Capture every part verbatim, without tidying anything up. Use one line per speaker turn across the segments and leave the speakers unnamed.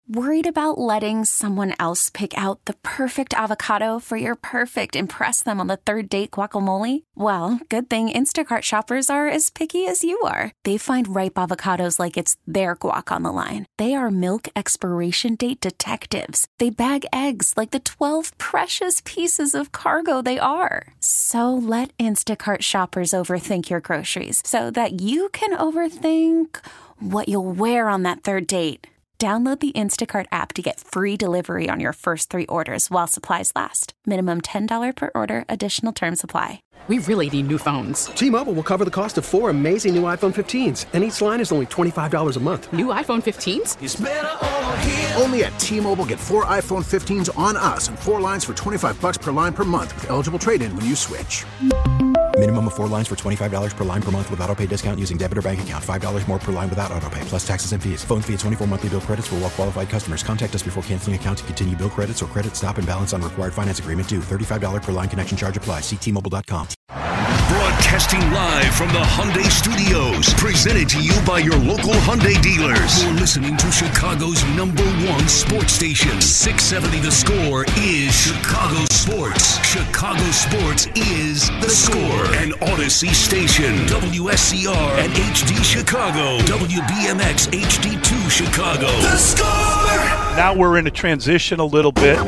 Worried about letting someone else pick out the perfect avocado for your perfect impress them on the third date guacamole? Well, good thing Instacart shoppers are as picky as you are. They find ripe avocados like it's their guac on the line. They are milk expiration date detectives. They bag eggs like the twelve precious pieces of cargo they are. So let Instacart shoppers overthink your groceries so that you can overthink what you'll wear on that third date. Download the Instacart app to get free delivery on your first three orders while supplies last. Minimum ten dollars per order. Additional terms apply.
We really need new phones.
T-Mobile will cover the cost of four amazing new iPhone fifteens, and each line is only twenty-five dollars a month.
New iPhone fifteens?
It's better over here. Only at T-Mobile, get four iPhone fifteens on us and four lines for twenty-five dollars per line per month with eligible trade-in when you switch.
Minimum of four lines for twenty-five dollars per line per month with autopay discount using debit or bank account. five dollars more per line without autopay, plus taxes and fees. Phone fee at twenty-four monthly bill credits for well-qualified customers. Contact us before canceling account to continue bill credits or credit stop and balance on required finance agreement due. thirty-five dollars per line connection charge applies. See T Mobile dot com.
Broadcasting live from the Hyundai Studios. Presented to you by your local Hyundai dealers. You're listening to Chicago's number one sports station. six seventy The Score is Chicago Sports. Chicago Sports is The Score. An Odyssey station. W S C R and H D Chicago. W B M X H D two Chicago. The Score!
Now we're in a transition a little bit.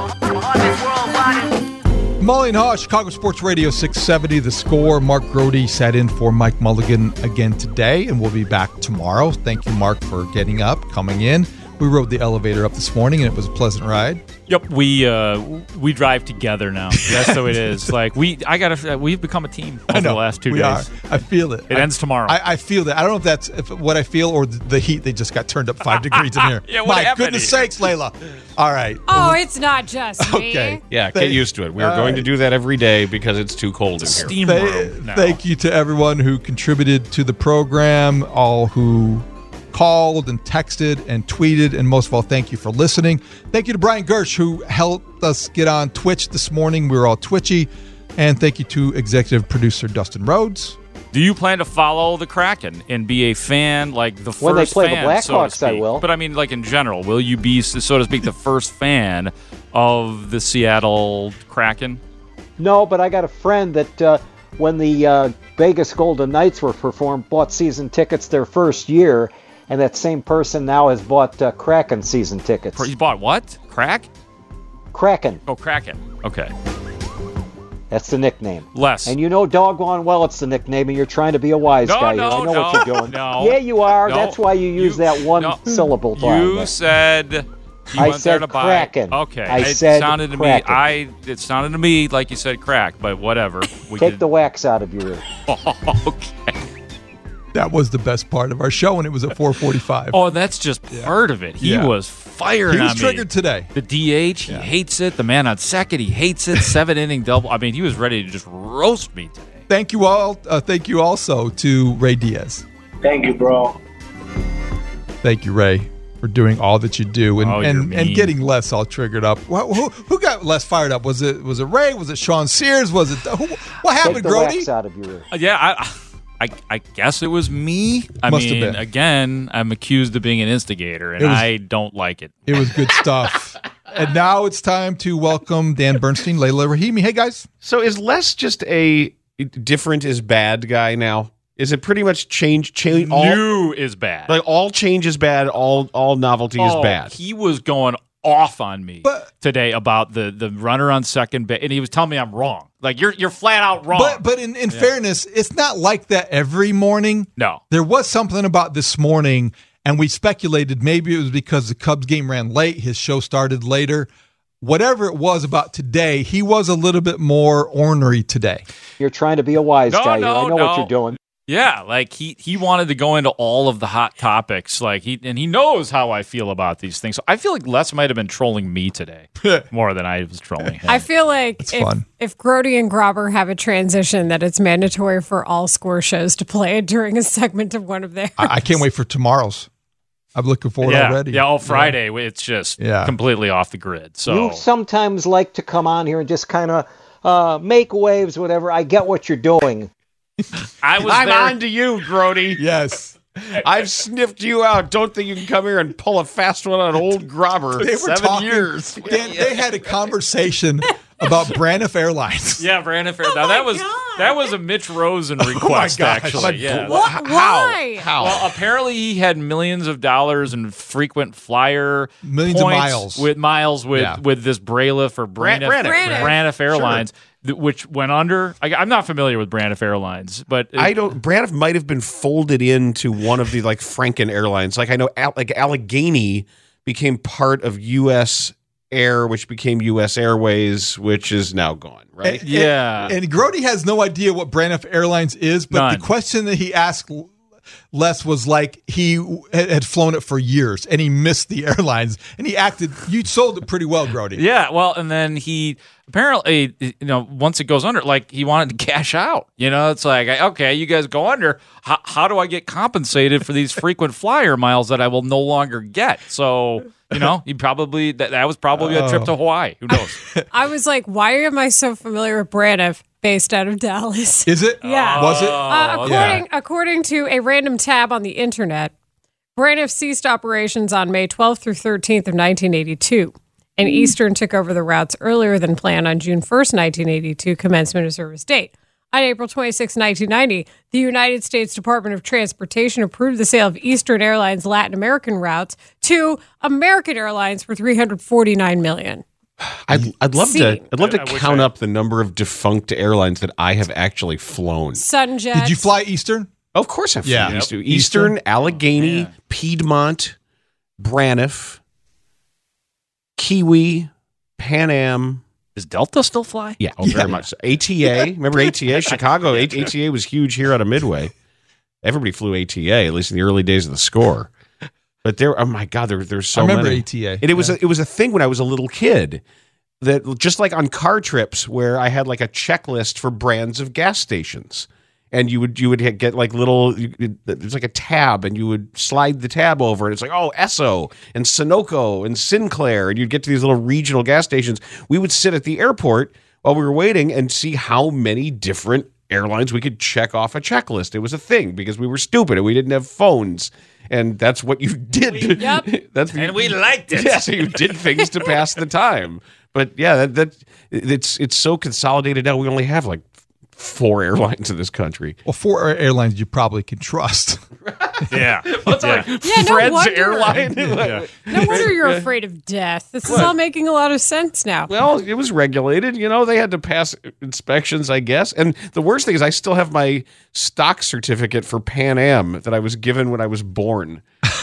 Molly and Haw, Chicago Sports Radio six seventy, The Score. Mark Grody sat in for Mike Mulligan again today, and we'll be back tomorrow. Thank you, Mark, for getting up, coming in. We rode the elevator up this morning, and it was a pleasant ride.
Yep, we uh, we drive together now. That's how it is. Like we, I gotta. We've become a team over
I know,
the last two
we
days.
Are. I feel it.
It
I,
ends tomorrow.
I, I feel that. I don't know if that's if, what I feel or the heat. They just got turned up five degrees in here.
Yeah, what
My
happened
goodness
here?
sakes, Layla. All right.
Oh, it's not just me.
Okay.
Yeah,
Thank-
get used to it. We are
All
going
right.
to do that every day because it's too cold in here.
Steam
Th-
room now.
Thank you to everyone who contributed to the program, all who called and texted and tweeted, and most of all, thank you for listening. Thank you to Brian Gersh, who helped us get on Twitch this morning. We were all twitchy. And thank you to executive producer Dustin Rhodes.
Do you plan to follow the Kraken and be a fan, like the first
When they play the
fan, so to
Blackhawks, I
speak?
will.
But I mean, like in general, will you be, so to speak, the first fan of the Seattle Kraken?
No, but I got a friend that uh, when the uh, Vegas Golden Knights were performed, bought season tickets their first year, and that same person now has bought uh, Kraken season tickets.
He bought what? Crack?
Kraken.
Oh, Kraken. Okay.
That's the nickname.
Les.
And you know doggone well it's the nickname, and you're trying to be a wise
No,
guy
no,
here. I know
no,
what you're doing.
no.
Yeah, you are.
No.
That's why you use
You-
that one
no.
syllable. time.
You said you
I
went
said
there to buy.
Kraken.
Okay.
I
it
said
sounded to
Kraken.
me. I. It sounded to me like you said crack, but whatever. We
Take
could,
the wax out of your ear.
okay.
That was the best part of our show, and it was at four forty-five.
Oh, that's just part of it. He
Yeah.
was firing
He was
on me.
triggered today.
The D H, he
Yeah.
hates it. The man on second, he hates it. Seven inning double. I mean, he was ready to just roast me today.
Thank you all. Uh, thank you also to Ray Diaz.
Thank you, bro.
Thank you, Ray, for doing all that you do and
Oh,
and,
you're
and
mean.
getting Les all triggered up. Who, who, who got Les fired up? Was it was it Ray? Was it Sean Sears? Was it who, what
Take
happened,
the
Grody?
wax out of your ear.
Uh, yeah, I, I, I guess it was me. I
Must have
mean,
been.
again, I'm accused of being an instigator, and
It was-
I don't like it.
It was good stuff. And now it's time to welcome Dan Bernstein, Layla Rahimi. Hey guys.
So is Les just a different is bad guy now? Is it pretty much change change all
New is bad.
like all change is bad, all all novelty is
Oh,
bad?
He was going off on me
But-
today about the the runner on second base, and he was telling me I'm wrong. Like you're you're flat out wrong.
But but in, in fairness, it's not like that every morning.
no,
There was something about this morning, and we speculated maybe it was because the Cubs game ran late, his show started later. Whatever it was about today, he was a little bit more ornery today.
You're trying to be a wise
No,
guy here.
no,
I know
no.
what you're doing.
yeah, like he he wanted to go into all of the hot topics, like he and he knows how I feel about these things. So I feel like Les might have been trolling me today more than I was trolling him.
I feel like
It's
if,
fun.
if Grody and Grobber have a transition, that it's mandatory for all score shows to play it during a segment of one of theirs.
I, I can't wait for tomorrow's. I'm looking forward
yeah,
already.
yeah. All Friday, it's just
Yeah.
completely off the grid. So
You sometimes like to come on here and just kind of uh, make waves, whatever. I get what you're doing.
I was
I'm
there.
on to you, Grody.
Yes.
I've sniffed you out. Don't think you can come here and pull a fast one on old Grobber.
They were
Seven
talking,
years.
Dan, they had a conversation about Braniff Airlines.
Yeah, Braniff Airlines. Now that was
God.
that was a Mitch Rosen request,
Oh my gosh.
actually.
Like,
yeah.
What?
How?
Why?
How?
Well, apparently he had millions of dollars in frequent flyer
Millions of
points
miles.
with miles with
Yeah.
with this Braniff or
Bran-
Braniff,
Braniff.
Braniff Airlines, th- which went under. I, I'm not familiar with Braniff Airlines, but it-
I don't. Braniff might have been folded into one of the like Franken Airlines. Like I know, Al, like Allegheny became part of U S Air, which became U S Airways, which is now gone. Right?
And,
Yeah.
And, and Grody has no idea what Braniff Airlines is, but
None.
the question that he asked Les was like he had had flown it for years and he missed the airlines and he acted. You sold it pretty well, Grody.
Yeah, well, and then he apparently, you know, once it goes under, like he wanted to cash out. You know, it's like, okay, you guys go under. How, how do I get compensated for these frequent flyer miles that I will no longer get? So, you know, he probably that, that was probably a trip to Hawaii. Who knows?
I was like, why am I so familiar with Braniff, based out of Dallas?
Is it?
Yeah.
Was it?
Uh, according
Yeah.
according to a random tab on the internet, Braniff ceased operations on May twelfth through thirteenth of nineteen eighty-two, and Eastern took over the routes earlier than planned on June first, nineteen eighty-two, commencement of service date. On April twenty-sixth, nineteen ninety, the United States Department of Transportation approved the sale of Eastern Airlines Latin American routes to American Airlines for three hundred forty-nine million dollars.
I'd, I'd love
See.
to. I'd love to
I- I wish
count
I-
up the number of defunct airlines that I have actually flown.
Sunjet.
Did you fly Eastern?
Of course, I've flown
Yeah.
Eastern,
Yep.
Eastern,
Eastern.
Allegheny,
Oh,
Piedmont, Braniff, Kiwi, Pan Am.
Does Delta still fly?
Yeah, oh, very much. So. A T A, remember A T A? Chicago, A T A was huge here out of Midway. Everybody flew A T A, at least in the early days of the score. But there, oh my God, there, there's so
I remember
many.
A T A.
And it was
Yeah.
a, it was a thing when I was a little kid that just like on car trips where I had like a checklist for brands of gas stations. And you would you would get like little you, there's like a tab and you would slide the tab over and it's like, oh, Esso and Sunoco and Sinclair, and you'd get to these little regional gas stations. We would sit at the airport while we were waiting and see how many different airlines we could check off a checklist. It was a thing because we were stupid and we didn't have phones. And that's what you did.
Yep.
That's
And we liked it.
Yeah, so you did things to pass the time. But yeah, that, that it's it's so consolidated now. We only have like four airlines in this country.
Well, four airlines you probably can trust.
Yeah.
What's
yeah.
like
Yeah, no
Fred's
wonder.
airline?
Yeah.
No wonder you're afraid of death. This is all making a lot of sense now.
Well, it was regulated. You know, they had to pass inspections, I guess. And the worst thing is I still have my stock certificate for Pan Am that I was given when I was born.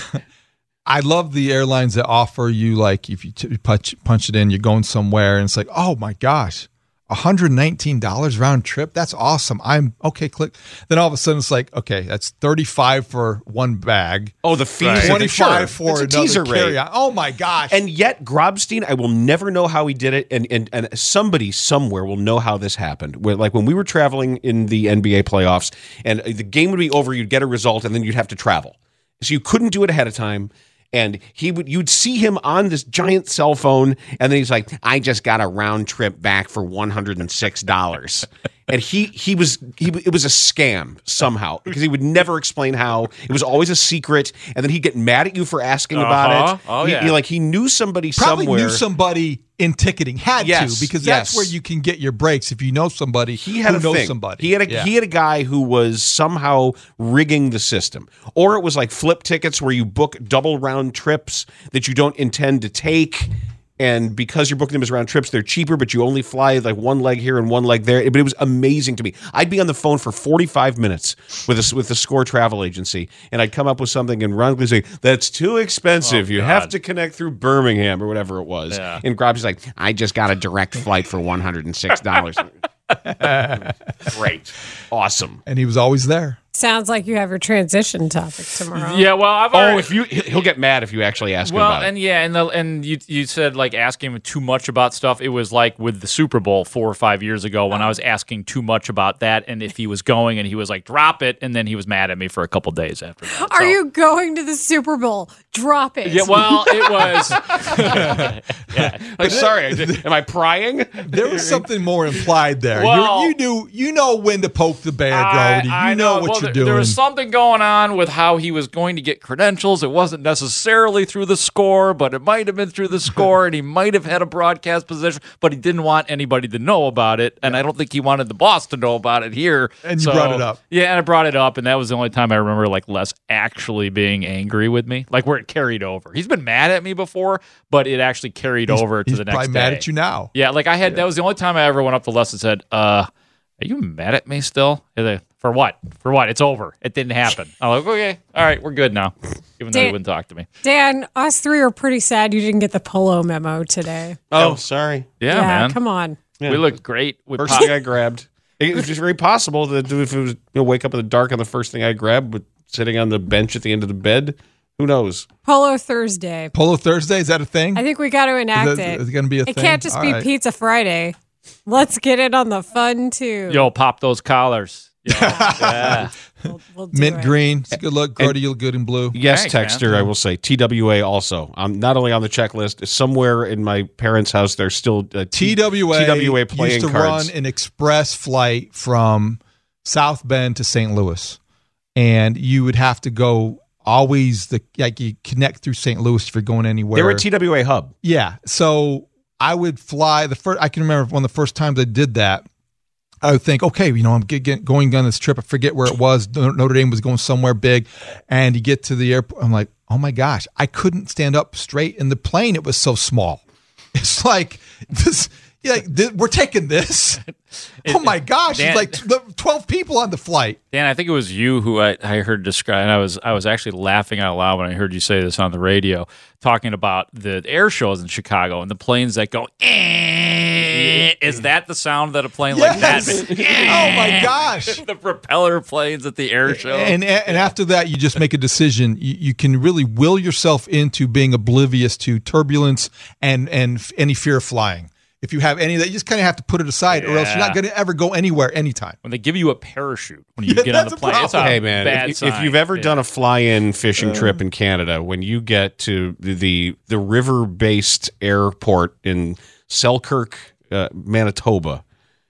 I love the airlines that offer you, like, if you t- punch, punch it in, you're going somewhere, and it's like, oh my gosh, one hundred nineteen dollars round trip. That's awesome. I'm okay. Click. Then all of a sudden it's like, okay, that's thirty-five for one bag.
Oh, the fees.
Right.
Sure.
twenty-five for
It's a
another
teaser rate.
carry-on. Oh my gosh.
And yet, Grobstein, I will never know how he did it, and and and somebody somewhere will know how this happened. Where, like when we were traveling in the N B A playoffs, and the game would be over, you'd get a result, and then you'd have to travel. So you couldn't do it ahead of time. And he would, you'd see him on this giant cell phone, and then he's like, "I just got a round trip back for one hundred and six dollars." And he he was he it was a scam somehow because he would never explain how. It was always a secret, and then he'd get mad at you for asking about
Uh-huh.
it.
Oh,
He-
yeah.
he, like he knew somebody
Probably
somewhere.
knew somebody in ticketing. Had
Yes,
to, because that's
yes.
where you can get your breaks if you know somebody
He had
who
a
knows
thing.
somebody.
He had a
Yeah.
he had a guy who was somehow rigging the system, or it was like flip tickets where you book double round trips that you don't intend to take, and because you're booking them as round trips, they're cheaper, but you only fly like one leg here and one leg there. But it was amazing to me. I'd be on the phone for forty-five minutes with a, with the Score travel agency, and I'd come up with something, and Ron would say, "That's too expensive.
Oh,
you
God.
have to connect through Birmingham or whatever it was."
Yeah.
And Grob's like, "I just got a direct flight for one hundred and six dollars." Great. Awesome.
And he was always there.
Sounds like you have your transition topic tomorrow.
Yeah, well, I've
Oh,
already,
if you he'll get mad if you actually ask him
well,
about
and
it.
yeah, and the, and you you said like asking him too much about stuff. It was like with the Super Bowl four or five years ago when I was asking too much about that, and if he was going, and he was like, "Drop it," and then he was mad at me for a couple days after that.
Are
So-
you going to the Super Bowl? Drop it.
Yeah, well, it was. yeah.
Like, sorry, I did, am I prying?
There was something more implied there.
Well-
you, you knew, you know when to poke the bear,
I-
Grody. You
I
know,
know.
what
Well,
you're
there,
doing.
there was something going on with how he was going to get credentials. It wasn't necessarily through the score, but it might have been through the score, and he might have had a broadcast position, but he didn't want anybody to know about it, and I don't think he wanted the boss to know about it here.
And you
So,
brought it up.
Yeah, and I brought it up, and that was the only time I remember like Les actually being angry with me, like where it carried over. He's been mad at me before, but it actually carried
He's-
over to
he's
the next
probably
day.
mad at you now.
Yeah, like I had, that was the only time I ever went up to Les and said, uh, are you mad at me still? He's like, for what? For what? It's over. It didn't happen. I'm like, okay, all right, we're good now. Even though he
Dan-
wouldn't talk to me.
Dan, us three are pretty sad you didn't get the polo memo today.
Oh, sorry.
Yeah,
Yeah,
man.
come on.
Yeah.
We looked great. With
First
pop-
thing I grabbed. It was just very possible that if it was you know, wake up in the dark and the first thing I grabbed was sitting on the bench at the end of the bed. Who knows?
Polo Thursday.
Polo Thursday, is that a thing?
I think we got to enact
Is that-
it.
is it gonna be a
It
thing?
can't just
All
be
right.
Pizza Friday. Let's get it on the fun too.
Yo, pop those collars. Yo, yeah.
We'll, we'll do
Mint
it.
green. It's a good look. Gordy, you look good in blue.
Yes,
Thanks,
Texter,
man.
I will say. T W A also. I'm not only on the checklist, somewhere in my parents' house, there's still uh,
T W A,
T W A playing
used to
cards.
run an express flight from South Bend to Saint Louis, and you would have to go always the like you connect through Saint Louis if you're going anywhere.
They were a T W A hub.
Yeah, so I would fly the first. I can remember one of the first times I did that. I would think, okay, you know, I'm get, get, going on this trip. I forget where it was. Notre Dame was going somewhere big, and you get to the airport. I'm like, oh my gosh, I couldn't stand up straight in the plane. It was so small. It's like this. Yeah, th- we're taking this. Oh my gosh,
Dan-
it's like twelve people on the flight.
Dan, I think it was you who I, I heard describe, and I was I was actually laughing out loud when I heard you say this on the radio, talking about the air shows in Chicago and the planes that go. Eh. Is that the sound that a plane like that?
Yes.
makes?
Oh my gosh.
The propeller planes at the air show.
And and after that, you just make a decision. You, you can really will yourself into being oblivious to turbulence and and f- any fear of flying. If you have any of that, you just kind of have to put it aside, or else you're not
Yeah.
going to ever go anywhere anytime.
When they give you a parachute when you
Yeah,
get on
that's
the
a
plane, it's a
problem.
Hey man,
bad
if, if
sign.
you've ever
Yeah.
done a fly-in fishing trip in Canada, when you get to the the, the river-based airport in Selkirk, uh, Manitoba,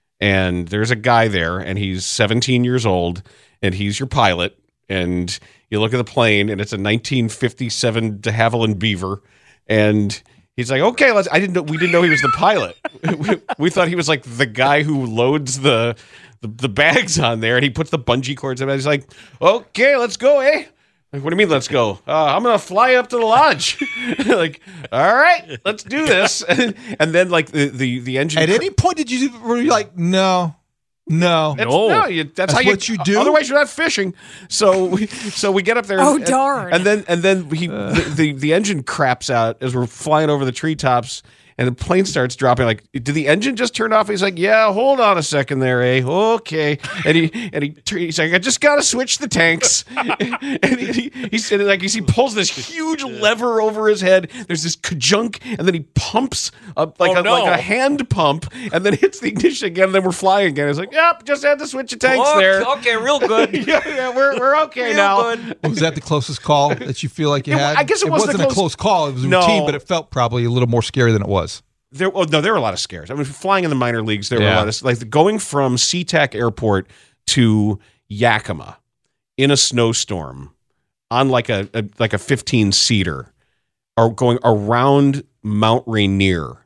and there's a guy there, and he's seventeen years old, and he's your pilot, and you look at the plane, and it's a nineteen fifty-seven de Havilland Beaver, and he's like, okay, let's. I didn't know we didn't know he was the pilot. we, we thought he was like the guy who loads the, the the bags on there, and he puts the bungee cords in. He's like, okay, let's go, eh? Like, what do you mean, let's go? Uh, I'm gonna fly up to the lodge. Like, all right, let's do this. And, and then like the the the engine.
At any point, did you were you like, no, no,
That's, no, you, that's,
That's
how you,
what you do?
Otherwise, you're not fishing. So, we, so we get up there.
Oh,
and,
darn.
And then, and then he, the, the the engine craps out as we're flying over the treetops, and the plane starts dropping. Like, did the engine just turn off? He's like, yeah, hold on a second there, eh? Okay. And he and he he's like, I just gotta switch the tanks. And he, he, he's and like he pulls this huge lever over his head. There's this kajunk, and then he pumps up like
Oh,
a,
no.
like a hand pump, and then hits the ignition again. And then we're flying again. It's like, yep, just had to switch the tanks
Okay,
there.
okay, real good.
yeah, yeah, we're we're okay
Real
now.
good.
Was that the closest call that you feel like you
It-
had?
I guess it wasn't a
wasn't a
close-
close call. It was
No.
routine, but it felt probably a little more scary than it was.
There, oh, no, there were a lot of scares. I mean, flying in the minor leagues, there were
Yeah.
a lot of like going from SeaTac Airport to Yakima in a snowstorm on like a, a like a fifteen seater, or going around Mount Rainier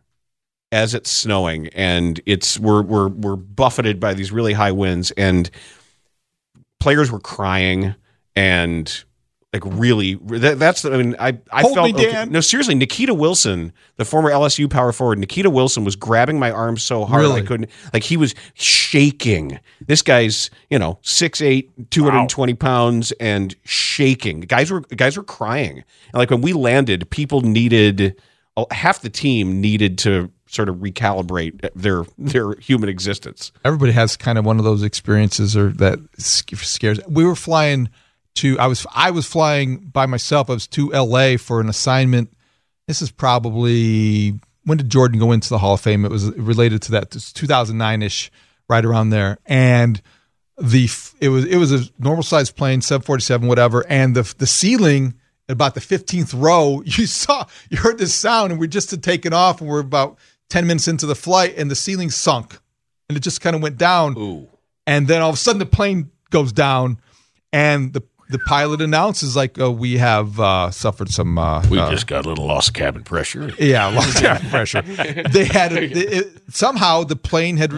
as it's snowing, and it's we're we're we're buffeted by these really high winds, and players were crying and. Like really, that, that's the. I mean, I I
Hold
felt
me, Dan.
okay. No, seriously. Nikita Wilson, the former L S U power forward, Nikita Wilson was grabbing my arm so hard
Really?
I couldn't. Like he was shaking. This guy's you know six eight, two hundred twenty pounds, and shaking. Guys were guys were crying. And like when we landed, people needed half the team needed to sort of recalibrate their their human existence.
Everybody has kind of one of those experiences or that sc- scares. We were flying to. I was I was flying by myself. I was to L A for an assignment. This is probably when did Jordan go into the Hall of Fame? It was related to that. It's two thousand nine ish, right around there. And the it was it was a normal sized plane, seven forty-seven, whatever. And the the ceiling at about the fifteenth row, you saw you heard this sound, and we're just had taken off, and we're about ten minutes into the flight, and the ceiling sunk, and it just kind of went down.
Ooh.
And then all of a sudden, the plane goes down. and the the pilot announces like uh, we have uh, suffered some. Uh,
we
uh,
just got a little lost cabin pressure.
Yeah, lost cabin pressure. They had a, it, somehow the plane had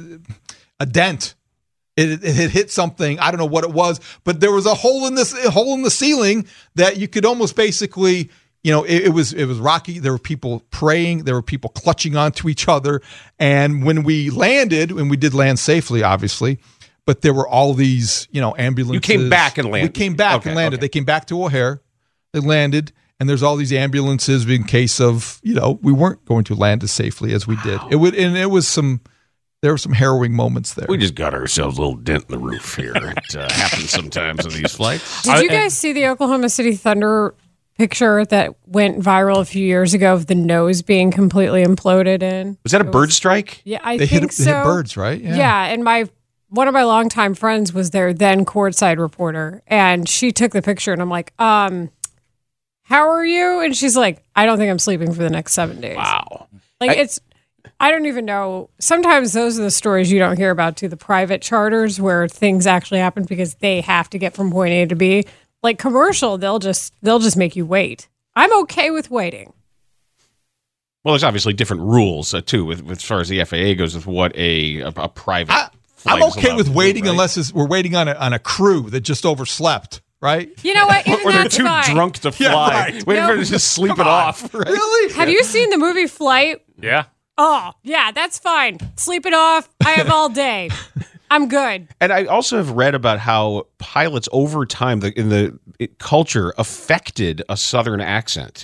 a dent. It, it had hit something. I don't know what it was, but there was a hole in this a hole in the ceiling that you could almost basically, you know, it, it was it was rocky. There were people praying. There were people clutching onto each other. And when we landed, and we did land safely, obviously, but there were all these, you know, ambulances.
You came back and landed.
We came back
okay,
and landed.
Okay.
They came back to O'Hare. They landed, and there's all these ambulances in case of, you know, we weren't going to land as safely as we wow. did. It would, and it was some. There were some harrowing moments there.
We just got ourselves a little dent in the roof here. It uh, happens sometimes on these flights.
Did you guys see the Oklahoma City Thunder picture that went viral a few years ago of the nose being completely imploded in?
Was that a
it
bird
was,
strike?
Yeah, I
they
think
hit,
so.
They hit birds, right?
Yeah. yeah, and my one of my longtime friends was their then courtside reporter, and she took the picture, and I'm like, um, how are you? And she's like, I don't think I'm sleeping for the next seven days.
Wow.
Like,
I,
it's... I don't even know. Sometimes those are the stories you don't hear about too, the private charters where things actually happen because they have to get from point A to B. Like commercial, they'll just they'll just make you wait. I'm okay with waiting.
Well, there's obviously different rules uh, too, with, with as far as the F A A goes, with what a a, a private.
I, I'm okay with waiting do, right? unless it's, we're waiting on a on a crew that just overslept. Right?
You know what? Even
or they're
that's
too
fine.
drunk to fly.
Yeah, right.
Waiting
no.
for them to just sleep
Come
it
on.
off. Right?
Really?
Have
yeah.
you seen the movie Flight?
Yeah.
Oh, yeah, that's fine. Sleep it off. I have all day. I'm good.
And I also have read about how pilots over time the, in the it, culture affected a Southern accent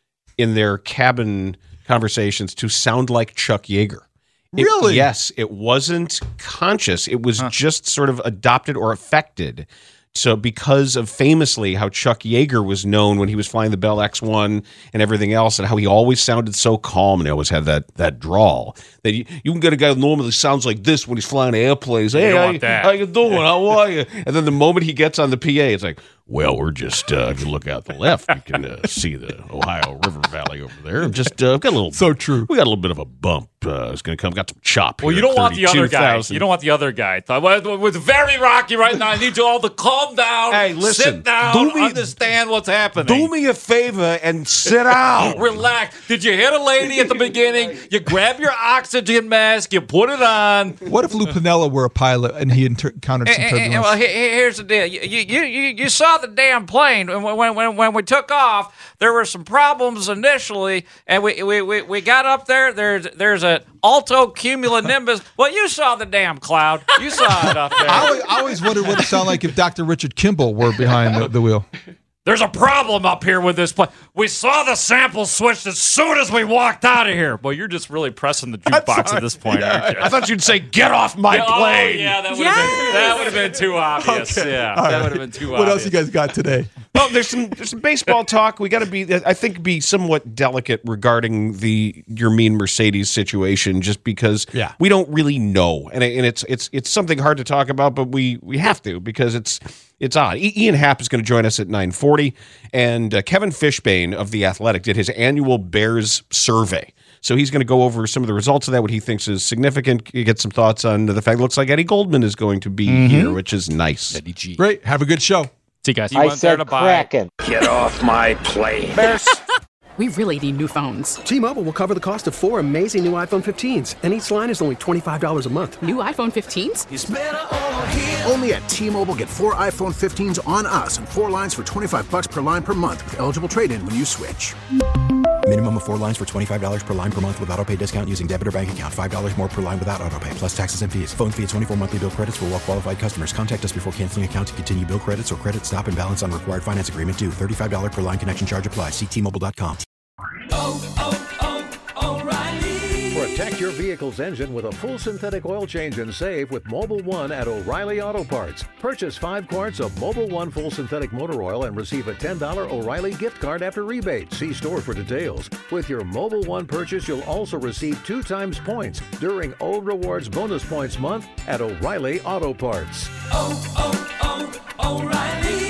in their cabin conversations to sound like Chuck Yeager. It,
Really?
Yes. It wasn't conscious. It was huh. just sort of adopted or affected. So because of famously how Chuck Yeager was known when he was flying the Bell X one and everything else, and how he always sounded so calm and he always had that that drawl, that you, you can get a guy who normally sounds like this when he's flying airplanes. Hey, how, how you doing? How are you? And then the moment he gets on the P A, it's like, well, we're just, uh, if you look out the left, you can uh, see the Ohio River Valley over there. I'm just uh, got a little,
so true.
We got a little bit of a bump. Uh, it's going to come. Got some chop.
Well,
here
you don't want the other guy.
thirty-two thousand.
You don't want the other guy. Well, it's very rocky right now. I need you all to calm down.
Hey, listen.
Sit down.
Do me,
understand what's happening.
Do me a favor and sit down.
Relax. Did you hit a lady at the beginning? You grab your oxygen mask. You put it on.
What if Lou Piniella were a pilot and he inter- encountered some turbulence?
Well, here's the deal. You, you, you, you saw the damn plane. And when, when, when we took off, there were some problems initially, and we we, we, we got up there. There's there's an alto cumulonimbus. Well, you saw the damn cloud. You saw it up there.
I always, I always wondered what it sounded like if Doctor Richard Kimball were behind the, the wheel.
There's a problem up here with this plane. We saw the sample switched as soon as we walked out of here. Well, you're just really pressing the jukebox at this point,
yeah.
aren't you?
I thought you'd say, get off my
yeah,
plane.
Oh, yeah, that would
yes.
have been, that would have been too obvious.
Okay.
Yeah,
All
that
right.
would have been too
what
obvious.
What else you guys got today?
Well, there's some there's some baseball talk. We got to be, I think, be somewhat delicate regarding the your mean Mercedes situation, just because
yeah.
we don't really know, and and it's it's it's something hard to talk about, but we we have to because it's it's odd. Ian Happ is going to join us at nine forty, and uh, Kevin Fishbane of The Athletic did his annual Bears survey. So he's going to go over some of the results of that, what he thinks is significant. You get some thoughts on the fact it looks like Eddie Goldman is going to be mm-hmm. here, which is nice.
Eddie G.
Great. Have a good show.
See you guys.
I said Kraken.
Get off my plane.
Bears. We really need new phones.
T-Mobile will cover the cost of four amazing new iPhone fifteens, and each line is only twenty-five dollars a month.
New iPhone fifteens?
It's better over here. Only at T-Mobile, get four iPhone fifteens on us and four lines for twenty-five bucks per line per month with eligible trade-in when you switch.
Minimum of four lines for twenty-five dollars per line per month with autopay discount using debit or bank account. five dollars more per line without autopay, plus taxes and fees. Phone fee at twenty-four monthly bill credits for well-qualified customers. Contact us before canceling account to continue bill credits or credit stop and balance on required finance agreement due. thirty-five dollars per line connection charge applies. See T Mobile dot com.
Oh, oh, oh, O'Reilly. Protect your vehicle's engine with a full synthetic oil change and save with Mobil one at O'Reilly Auto Parts. Purchase five quarts of Mobil one full synthetic motor oil and receive a ten dollars O'Reilly gift card after rebate. See store for details. With your Mobil one purchase, you'll also receive two times points during O Rewards Bonus Points Month at O'Reilly Auto Parts.
Oh, oh, oh, O'Reilly.